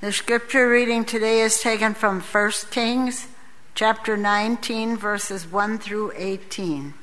The scripture reading today is taken from 1 Kings chapter 19, verses 1 through 18.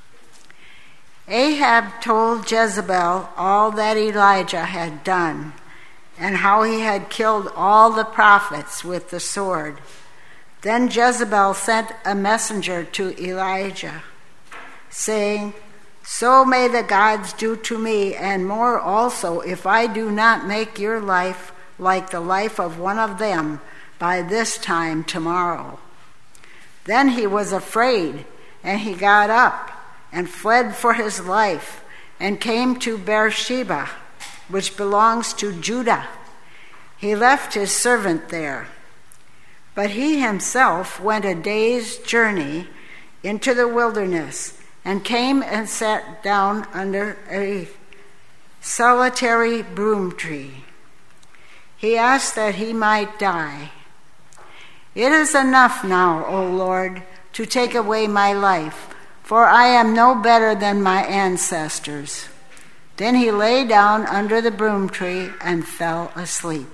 Ahab told Jezebel all that Elijah had done and how he had killed all the prophets with the sword. Then Jezebel sent a messenger to Elijah, saying, "So may the gods do to me, and more also, if I do not make your life like the life of one of them by this time tomorrow." Then he was afraid, and he got up and fled for his life, and came to Beersheba, which belongs to Judah. He left his servant there. But he himself went a day's journey into the wilderness, and came and sat down under a solitary broom tree. He asked that he might die. "It is enough now, O Lord, to take away my life, for I am no better than my ancestors." Then he lay down under the broom tree and fell asleep.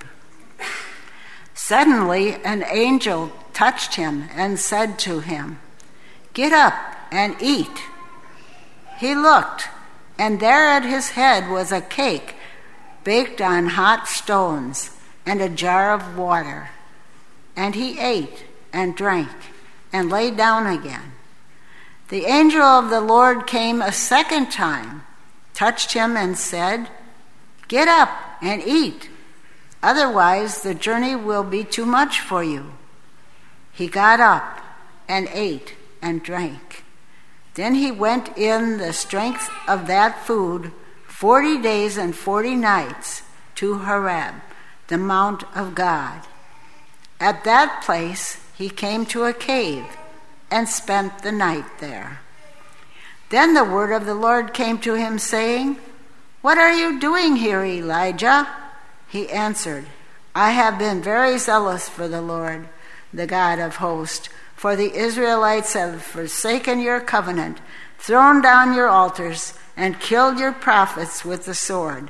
Suddenly an angel touched him and said to him, "Get up and eat." He looked, and there at his head was a cake baked on hot stones and a jar of water. And he ate and drank and lay down again. The angel of the Lord came a second time, touched him and said, "Get up and eat. Otherwise the journey will be too much for you." He got up and ate and drank. Then he went in the strength of that food 40 days and 40 nights to Horeb, the mount of God. At that place he came to a cave and spent the night there. Then the word of the Lord came to him, saying, "What are you doing here, Elijah?" He answered, "I have been very zealous for the Lord, the God of hosts, for the Israelites have forsaken your covenant, thrown down your altars, and killed your prophets with the sword.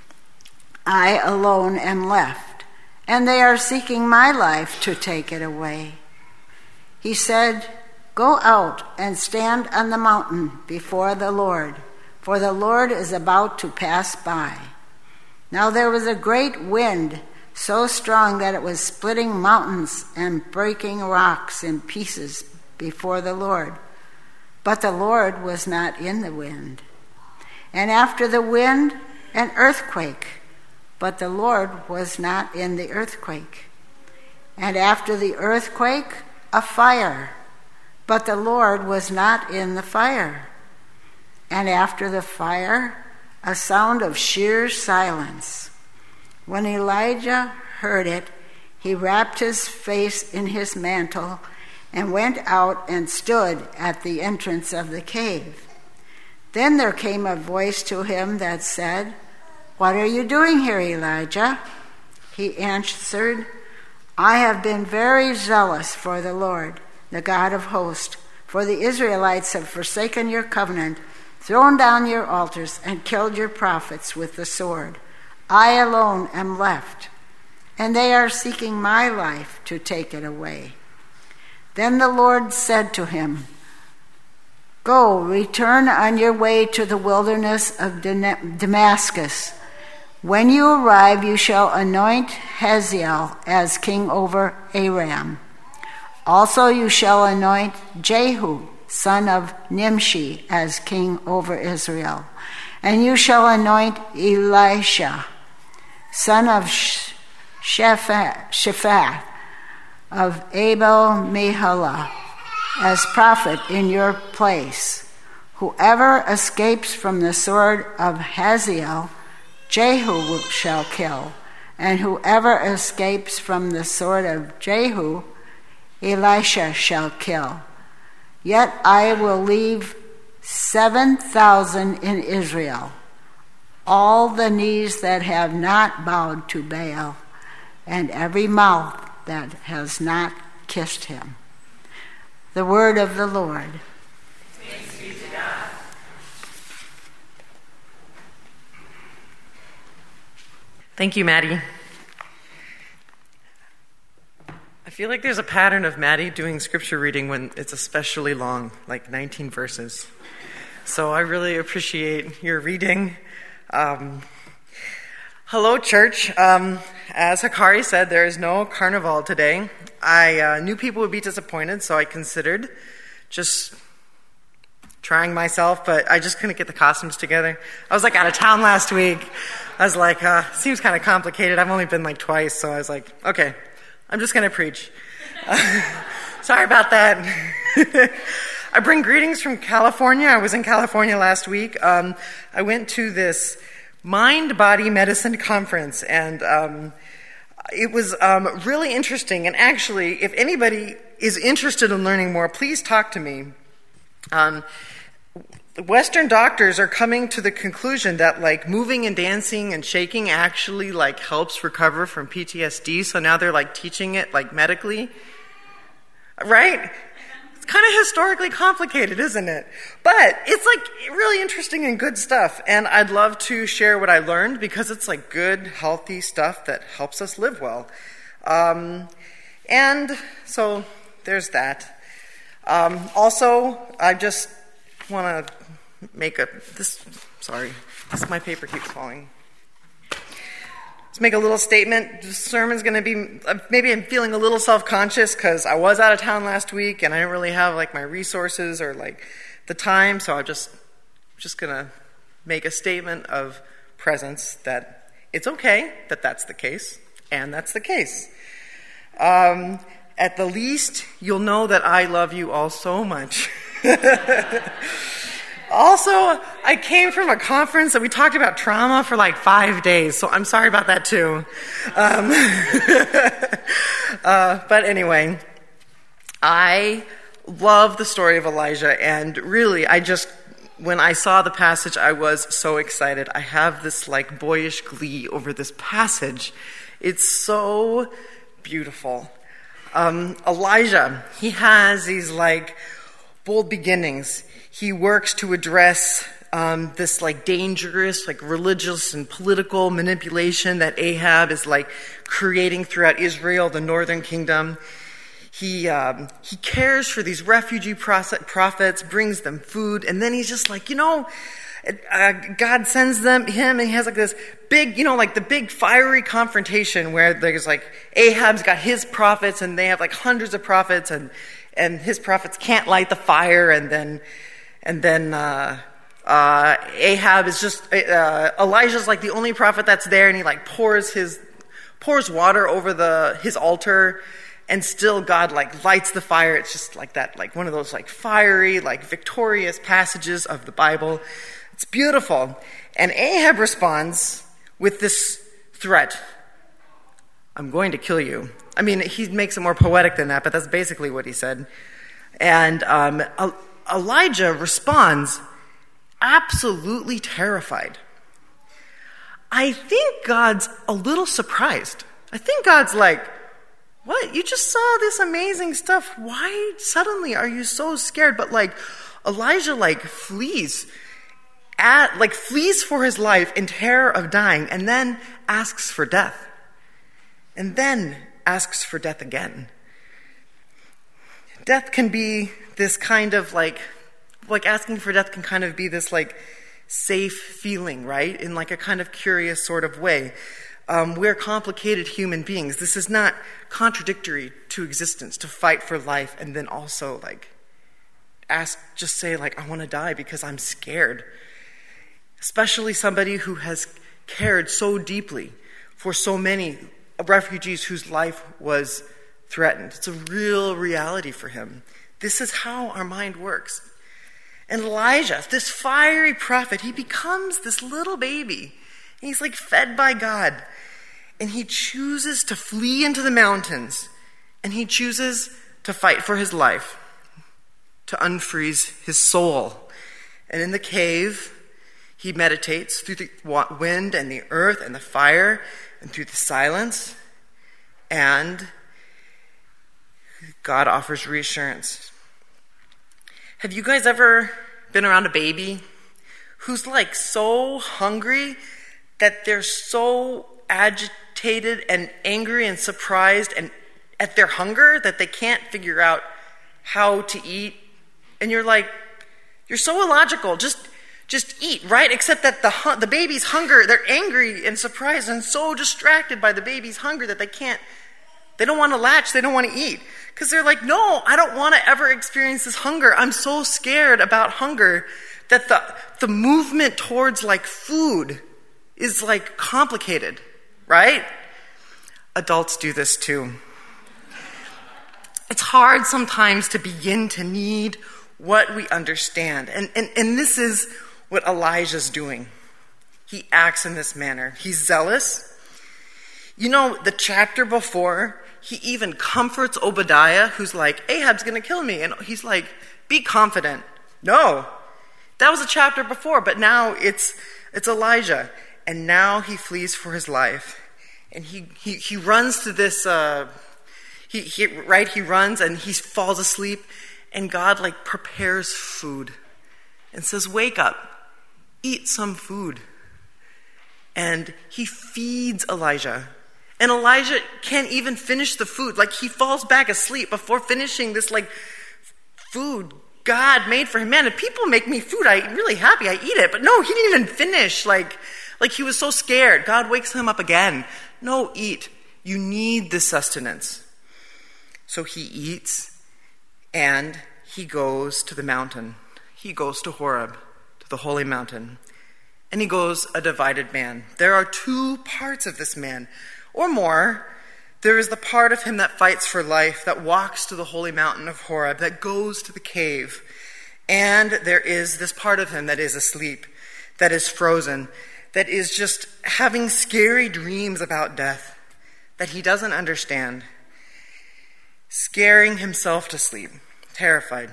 I alone am left, and they are seeking my life to take it away." He said, "Go out and stand on the mountain before the Lord, for the Lord is about to pass by." Now there was a great wind, so strong that it was splitting mountains and breaking rocks in pieces before the Lord. But the Lord was not in the wind. And after the wind, an earthquake, but the Lord was not in the earthquake. And after the earthquake, a fire, but the Lord was not in the fire. And after the fire, a sound of sheer silence. When Elijah heard it, he wrapped his face in his mantle and went out and stood at the entrance of the cave. Then there came a voice to him that said, "What are you doing here, Elijah?" He answered, "I have been very zealous for the Lord, the God of hosts, for the Israelites have forsaken your covenant, thrown down your altars, and killed your prophets with the sword. I alone am left, and they are seeking my life to take it away." Then the Lord said to him, "Go, return on your way to the wilderness of Damascus. When you arrive, you shall anoint Hazael as king over Aram. Also you shall anoint Jehu, son of Nimshi, as king over Israel. And you shall anoint Elisha, son of Shaphat, of Abel-Meholah, as prophet in your place. Whoever escapes from the sword of Hazael, Jehu shall kill, and whoever escapes from the sword of Jehu, Elisha shall kill. Yet I will leave 7,000 in Israel, all the knees that have not bowed to Baal, and every mouth that has not kissed him." The word of the Lord. Thanks be to God. Thank you, Maddie. feel like there's a pattern of Maddie doing scripture reading when it's especially long, like 19 verses. So I really appreciate your reading. Hello, church. As Hikari said, there is no carnival today. I knew people would be disappointed, so I considered just trying myself, but I just couldn't get the costumes together. I was out of town last week. I was like, seems kind of complicated. I've only been twice, so I was like, okay, I'm just going to preach. Sorry about that. I bring greetings from California. I was in California last week. I went to this mind-body medicine conference, and it was really interesting. And actually, if anybody is interested in learning more, please talk to me. Western doctors are coming to the conclusion that moving and dancing and shaking actually helps recover from PTSD. So now they're teaching it medically, right? It's kind of historically complicated, isn't it? But it's really interesting and good stuff. And I'd love to share what I learned because it's good, healthy stuff that helps us live well. And so there's that. Also, I just want to make my paper keeps falling. Let's make a little statement. This sermon's going to be, maybe I'm feeling a little self-conscious because I was out of town last week and I didn't really have my resources or the time, so I'm just going to make a statement of presence that it's okay that that's the case, and that's the case. At the least, you'll know that I love you all so much. Also, I came from a conference that we talked about trauma for 5 days, so I'm sorry about that too. But anyway, I love the story of Elijah, and really, when I saw the passage, I was so excited. I have this boyish glee over this passage. It's so beautiful. Elijah, he has these bold beginnings. He works to address this dangerous religious and political manipulation that Ahab is creating throughout Israel, the northern kingdom. He cares for these refugee prophets, brings them food, and then he's just God sends him, and he has this big, the big fiery confrontation where there's Ahab's got his prophets, and they have hundreds of prophets, and his prophets can't light the fire, and then Ahab is just Elijah's the only prophet that's there, and he pours water over his altar, and still God lights the fire. It's just that one of those fiery victorious passages of the Bible. It's beautiful. And Ahab responds with this threat: I'm going to kill you. I mean, he makes it more poetic than that, but that's basically what he said. And Elijah responds absolutely terrified. I think God's a little surprised. I think God's what? You just saw this amazing stuff. Why suddenly are you so scared? But Elijah flees for his life in terror of dying, and then asks for death. And then asks for death again. Death can be this kind of asking for death can kind of be this safe feeling, right? In a kind of curious sort of way. We're complicated human beings. This is not contradictory to existence to fight for life and then also say I want to die because I'm scared. Especially somebody who has cared so deeply for so many refugees whose life was threatened. It's a real reality for him. This is how our mind works. And Elijah, this fiery prophet, he becomes this little baby. He's fed by God. And he chooses to flee into the mountains. And he chooses to fight for his life, to unfreeze his soul. And in the cave, he meditates through the wind and the earth and the fire and through the silence. And God offers reassurance. Have you guys ever been around a baby who's so hungry that they're so agitated and angry and surprised and at their hunger that they can't figure out how to eat. And you're like, you're so illogical. Just eat, right? Except that the baby's hunger, they're angry and surprised and so distracted by the baby's hunger that they don't want to latch, they don't want to eat. Because they're like, no, I don't want to ever experience this hunger. I'm so scared about hunger that the movement towards like food is like complicated, right? Adults do this too. It's hard sometimes to begin to need what we understand. And this is what Elijah's doing. He acts in this manner. He's zealous. You know, the chapter before, he even comforts Obadiah, who's like, Ahab's going to kill me. And he's like, be confident. No, that was a chapter before, but now it's Elijah. And now he flees for his life. And he runs to this, he runs and he falls asleep. And God like prepares food and says, wake up, eat some food. And he feeds Elijah. And Elijah can't even finish the food. Like he falls back asleep before finishing this like food God made for him. Man, if people make me food, I'm really happy. I eat it. But no, he didn't even finish. Like he was so scared. God wakes him up again. No, eat. You need this sustenance. So he eats and he goes to the mountain. He goes to Horeb, to the holy mountain. And he goes a divided man. There are two parts of this man, or more. There is the part of him that fights for life, that walks to the holy mountain of Horeb, that goes to the cave. And there is this part of him that is asleep, that is frozen, that is just having scary dreams about death that he doesn't understand, scaring himself to sleep, terrified.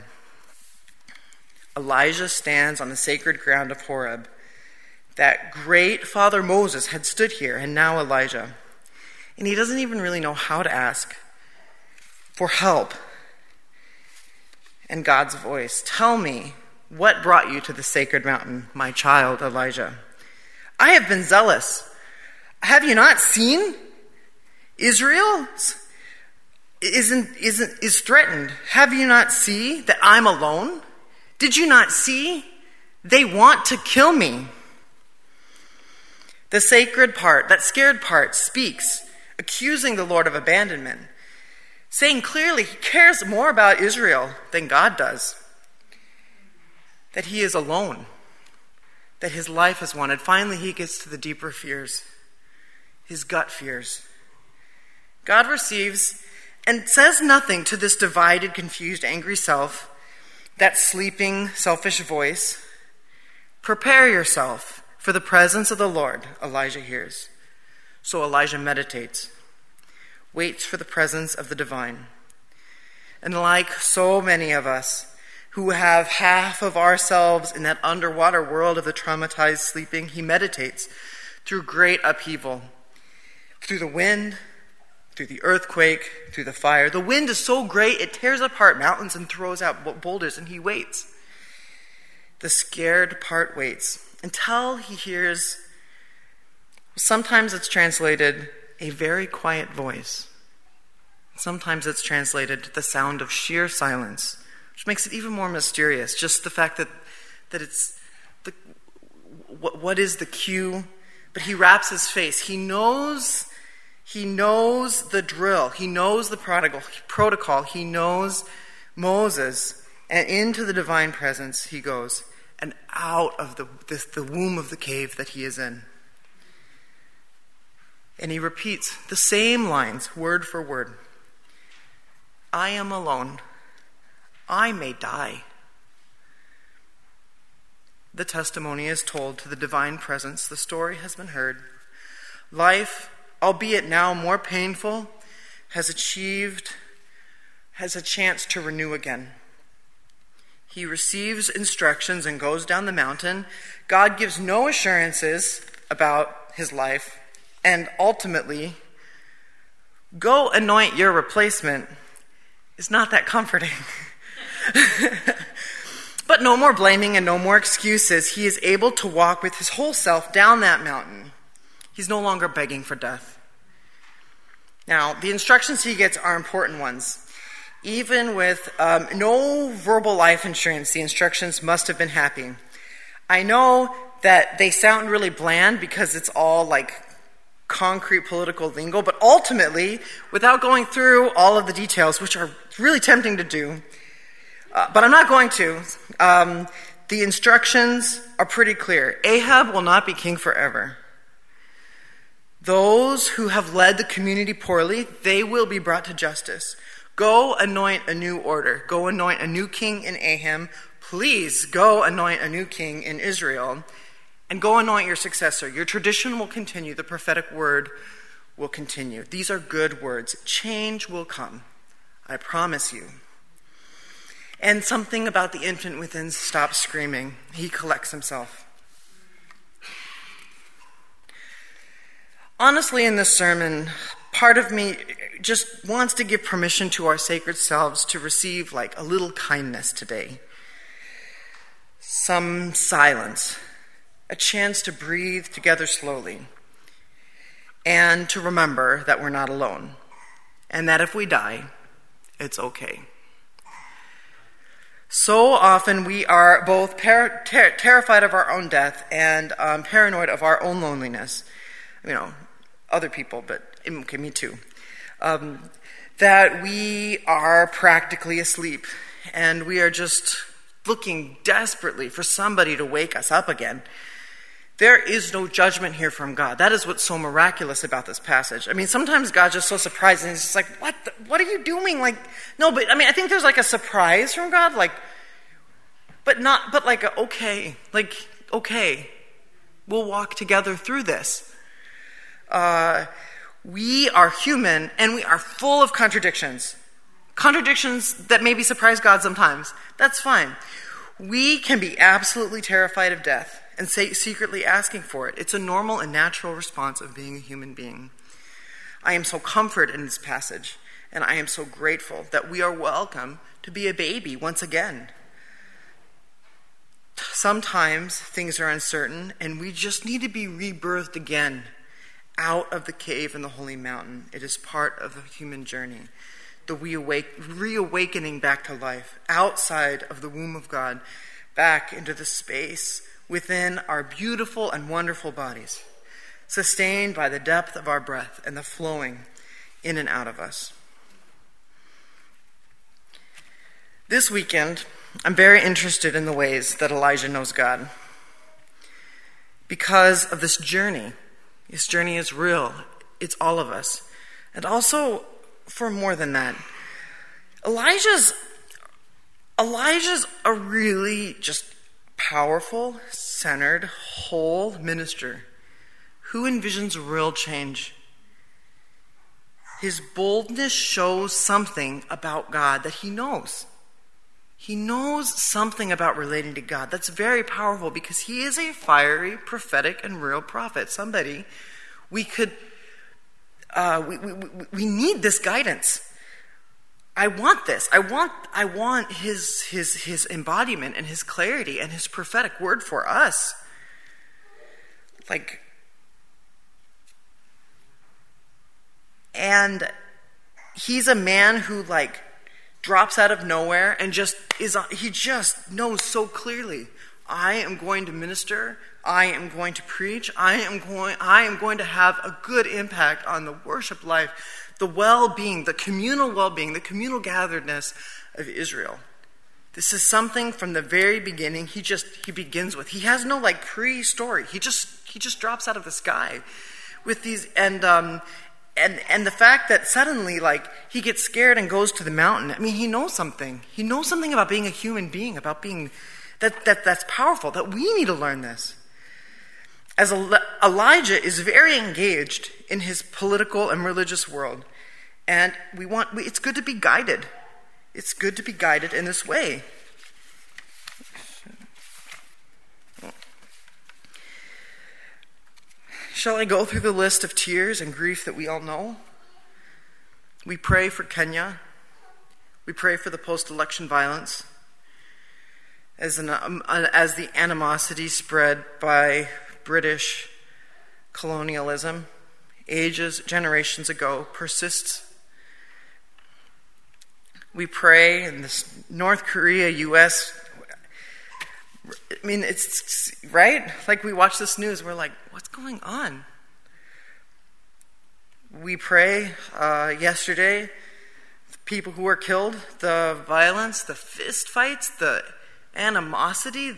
Elijah stands on the sacred ground of Horeb. That great Father Moses had stood here, and now Elijah. And he doesn't even really know how to ask for help. And God's voice, tell me, what brought you to the sacred mountain, my child Elijah? I have been zealous. Have you not seen? Israel is threatened. Have you not seen that I'm alone? Did you not see? They want to kill me. The sacred part, that scared part, speaks, accusing the Lord of abandonment, saying clearly he cares more about Israel than God does, that he is alone, that his life is wanted. Finally, he gets to the deeper fears, his gut fears. God receives and says nothing to this divided, confused, angry self, that sleeping, selfish voice. Prepare yourself for the presence of the Lord, Elijah hears. So Elijah meditates, waits for the presence of the divine. And like so many of us who have half of ourselves in that underwater world of the traumatized sleeping, he meditates through great upheaval, through the wind, through the earthquake, through the fire. The wind is so great, it tears apart mountains and throws out boulders, and he waits. The scared part waits until he hears, sometimes it's translated, a very quiet voice. Sometimes it's translated the sound of sheer silence, which makes it even more mysterious. Just the fact that it's, what is the cue? But he wraps his face. He knows the drill. He knows the protocol. He knows Moses. And into the divine presence he goes. And out of the womb of the cave that he is in. And he repeats the same lines, word for word. I am alone. I may die. The testimony is told to the divine presence. The story has been heard. Life, albeit now more painful, has a chance to renew again. He receives instructions and goes down the mountain. God gives no assurances about his life. And ultimately, go anoint your replacement is not that comforting. But no more blaming and no more excuses. He is able to walk with his whole self down that mountain. He's no longer begging for death. Now, the instructions he gets are important ones. Even with no verbal life insurance, the instructions must have been happy. I know that they sound really bland because it's all like concrete political lingo, but ultimately, without going through all of the details, which are really tempting to do, but I'm not going to, the instructions are pretty clear. Ahab will not be king forever. Those who have led the community poorly, they will be brought to justice. Go anoint a new order. Go anoint a new king in Aham. Please go anoint a new king in Israel. And go anoint your successor. Your tradition will continue. The prophetic word will continue. These are good words. Change will come. I promise you. And something about the infant within stops screaming. He collects himself. Honestly, in this sermon, part of me just wants to give permission to our sacred selves to receive like a little kindness today. Some silence. A chance to breathe together slowly. And to remember that we're not alone. And that if we die, it's okay. So often we are both terrified of our own death and paranoid of our own loneliness. You know, other people, but okay, me too. That we are practically asleep and we are just looking desperately for somebody to wake us up again. There is no judgment here from God. That is what's so miraculous about this passage. I mean, sometimes God's just so surprised and he's just like, what are you doing? Like, no, but I mean, I think there's like a surprise from God, like, but like, okay, we'll walk together through this. We are human and we are full of contradictions. Contradictions that maybe surprise God sometimes. That's fine. We can be absolutely terrified of death and secretly asking for it. It's a normal and natural response of being a human being. I am so comforted in this passage, and I am so grateful that we are welcome to be a baby once again. Sometimes things are uncertain, and we just need to be rebirthed again out of the cave in the holy mountain. It is part of the human journey, the reawakening back to life, outside of the womb of God, back into the space within our beautiful and wonderful bodies, sustained by the depth of our breath and the flowing in and out of us. This weekend, I'm very interested in the ways that Elijah knows God. Because of this journey. This journey is real. It's all of us. And also, for more than that, Elijah's a really just powerful, centered, whole minister who envisions real change. His boldness shows something about God that he knows. He knows something about relating to God. That's very powerful because he is a fiery, prophetic, and real prophet. Somebody we need this guidance. I want this. I want his embodiment and his clarity and his prophetic word for us. And he's a man who drops out of nowhere and he just knows so clearly, I am going to minister, I am going to preach, I am going to have a good impact on the worship life, the well-being, the communal well-being, the communal gatheredness of Israel. This is something from the very beginning he begins with. He has no pre-story. He just drops out of the sky with these and the fact that suddenly he gets scared and goes to the mountain. I mean, he knows something. He knows something about being a human being, about being that's powerful, that we need to learn this. As Elijah is very engaged in his political and religious world, and it's good to be guided. It's good to be guided in this way. Shall I go through the list of tears and grief that we all know? We pray for Kenya. We pray for the post-election violence. As the animosity spread by British colonialism ages, generations ago persists. We pray in this North Korea, U.S., I mean, it's right? Like we watch this news, we're like, what's going on? We pray yesterday, the people who were killed, the violence, the fist fights, the animosity,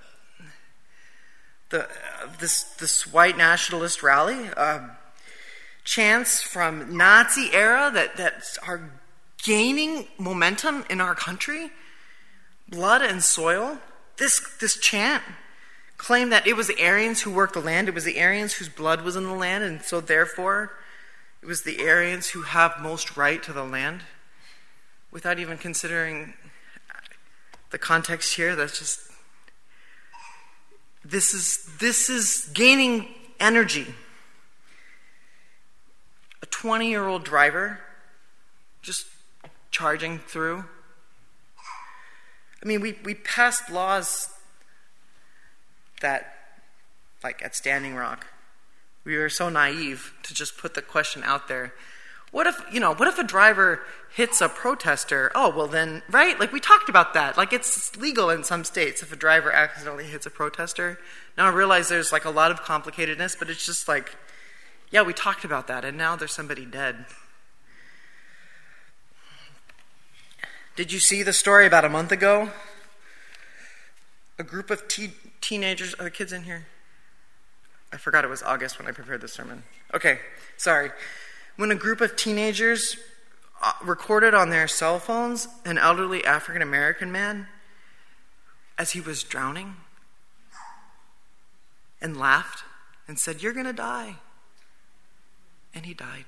this white nationalist rally, chants from Nazi era that are gaining momentum in our country, blood and soil. This chant claimed that it was the Aryans who worked the land, it was the Aryans whose blood was in the land, and so therefore it was the Aryans who have most right to the land, without even considering the context here. That's just, this is gaining energy. A 20-year-old driver just charging through. I mean, we passed laws that, like at Standing Rock, we were so naive to just put the question out there. What if a driver hits a protester? Oh, well then, right? Like we talked about that. Like it's legal in some states if a driver accidentally hits a protester. Now I realize there's like a lot of complicatedness, but it's just like, yeah, we talked about that, and now there's somebody dead. Did you see the story about a month ago? A group of teenagers, are the kids in here? I forgot it was August when I prepared this sermon. Okay, sorry. When a group of teenagers recorded on their cell phones an elderly African American man as he was drowning and laughed and said, "You're going to die." And he died.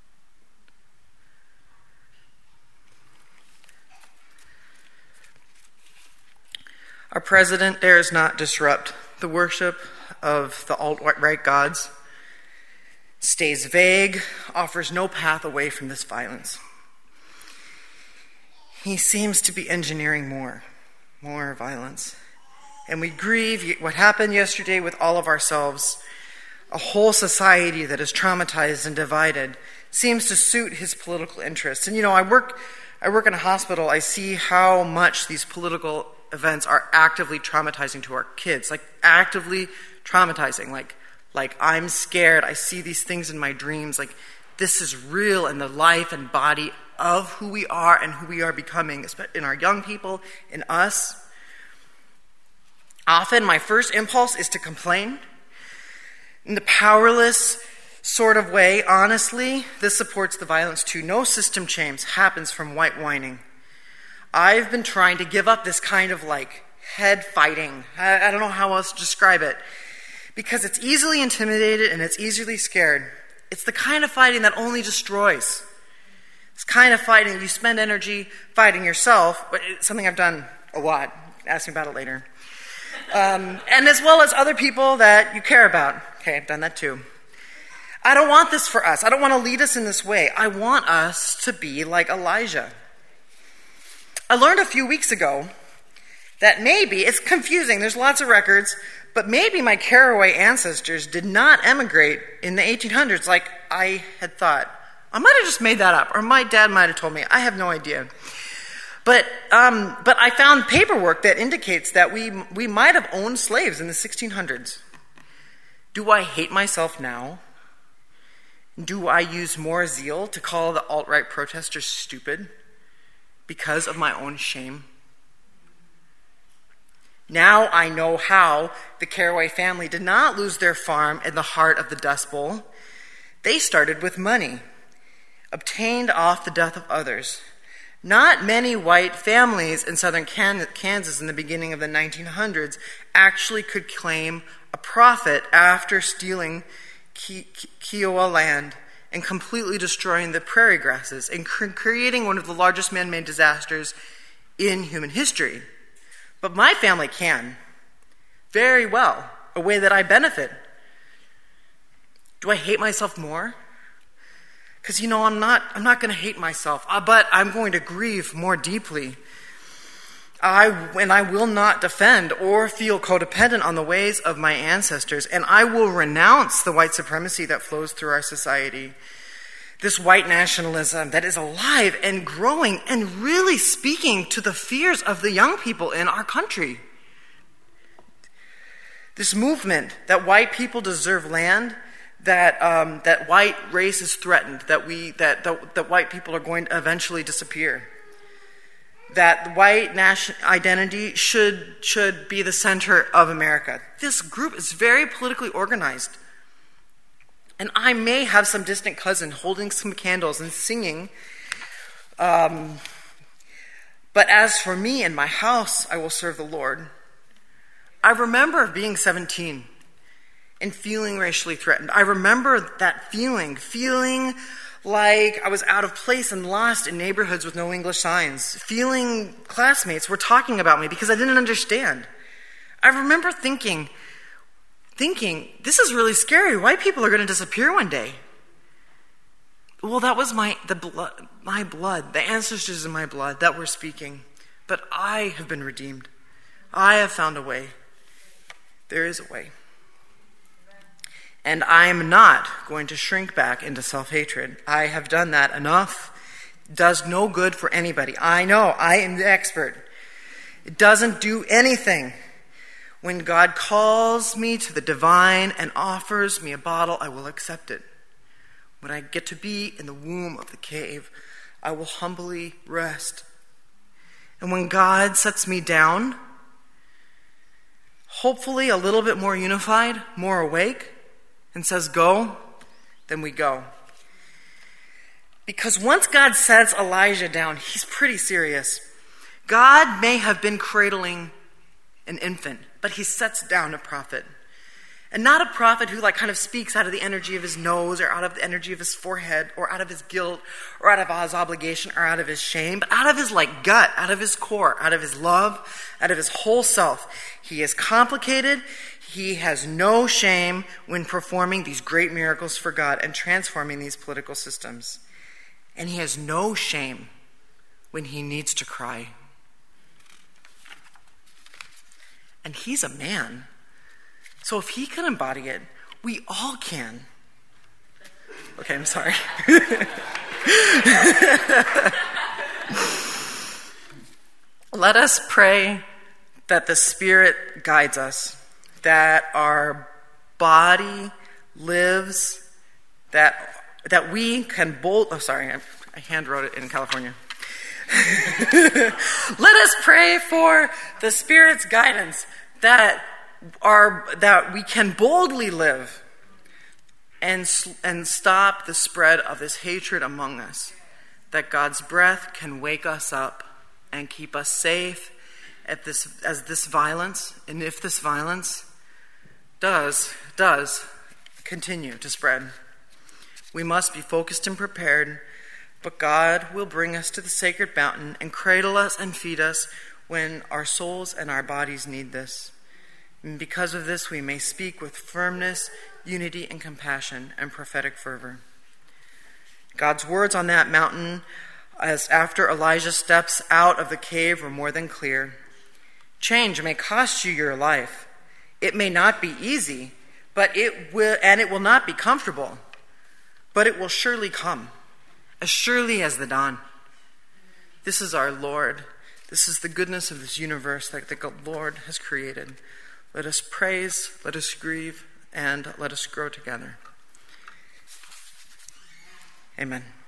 Our president dares not disrupt the worship of the alt-right gods, stays vague, offers no path away from this violence. He seems to be engineering more violence. And we grieve what happened yesterday with all of ourselves. A whole society that is traumatized and divided seems to suit his political interests. And I work in a hospital. I see how much these political events are actively traumatizing to our kids, like actively traumatizing, like I'm scared, I see these things in my dreams, like this is real in the life and body of who we are and who we are becoming, in our young people, in us. Often my first impulse is to complain. In the powerless sort of way, honestly, this supports the violence too. No system change happens from white whining. I've been trying to give up this kind of head fighting. I don't know how else to describe it. Because it's easily intimidated and it's easily scared. It's the kind of fighting that only destroys. It's kind of fighting, you spend energy fighting yourself, but it's something I've done a lot. Ask me about it later. And as well as other people that you care about. Okay, I've done that too. I don't want this for us. I don't want to lead us in this way. I want us to be like Elijah. I learned a few weeks ago that maybe, it's confusing, there's lots of records, but maybe my Caraway ancestors did not emigrate in the 1800s like I had thought. I might have just made that up, or my dad might have told me. I have no idea. But I found paperwork that indicates that we might have owned slaves in the 1600s. Do I hate myself now? Do I use more zeal to call the alt-right protesters stupid because of my own shame? Now I know how the Caraway family did not lose their farm in the heart of the Dust Bowl. They started with money, obtained off the death of others. Not many white families in southern Kansas in the beginning of the 1900s actually could claim a profit after stealing Kiowa land and completely destroying the prairie grasses and creating one of the largest man-made disasters in human history. But my family can, very well, a way that I benefit. Do I hate myself more? Because, I'm not going to hate myself, but I'm going to grieve more deeply. I will not defend or feel codependent on the ways of my ancestors, and I will renounce the white supremacy that flows through our society. This white nationalism that is alive and growing and really speaking to the fears of the young people in our country. This movement that white people deserve land, that white race is threatened, that white people are going to eventually disappear, that white national identity should be the center of America. This group is very politically organized. And I may have some distant cousin holding some candles and singing. But as for me and my house, I will serve the Lord. I remember being 17 and feeling racially threatened. I remember that feeling like I was out of place and lost in neighborhoods with no English signs, feeling classmates were talking about me because I didn't understand. I remember thinking, this is really scary. White people are going to disappear one day. Well, that was my blood, the ancestors in my blood that were speaking. But I have been redeemed. I have found a way. There is a way. And I am not going to shrink back into self-hatred. I have done that enough. It does no good for anybody. I know, I am the expert. It doesn't do anything. When God calls me to the divine and offers me a bottle, I will accept it. When I get to be in the womb of the cave, I will humbly rest. And when God sets me down, hopefully a little bit more unified, more awake, and says go, then we go. Because once God sets Elijah down, he's pretty serious. God may have been cradling an infant, but he sets down a prophet. And not a prophet who kind of speaks out of the energy of his nose or out of the energy of his forehead or out of his guilt or out of his obligation or out of his shame, but out of his gut, out of his core, out of his love, out of his whole self. He is complicated. He has no shame when performing these great miracles for God and transforming these political systems. And he has no shame when he needs to cry. And he's a man. So if he can embody it, we all can. Okay, I'm sorry. Let us pray that the Spirit guides us, that our body lives, that we can I hand wrote it in California. Let us pray for the Spirit's guidance, that we can boldly live and stop the spread of this hatred among us, that God's breath can wake us up and keep us safe as this violence, and if this violence does continue to spread. We must be focused and prepared, but God will bring us to the sacred mountain and cradle us and feed us when our souls and our bodies need this. And because of this, we may speak with firmness, unity, and compassion, and prophetic fervor. God's words on that mountain, as after Elijah steps out of the cave, were more than clear. Change may cost you your life. It may not be easy, but it will not be comfortable, but it will surely come, as surely as the dawn. This is our Lord. This is the goodness of this universe that the Lord has created. Let us praise, let us grieve, and let us grow together. Amen.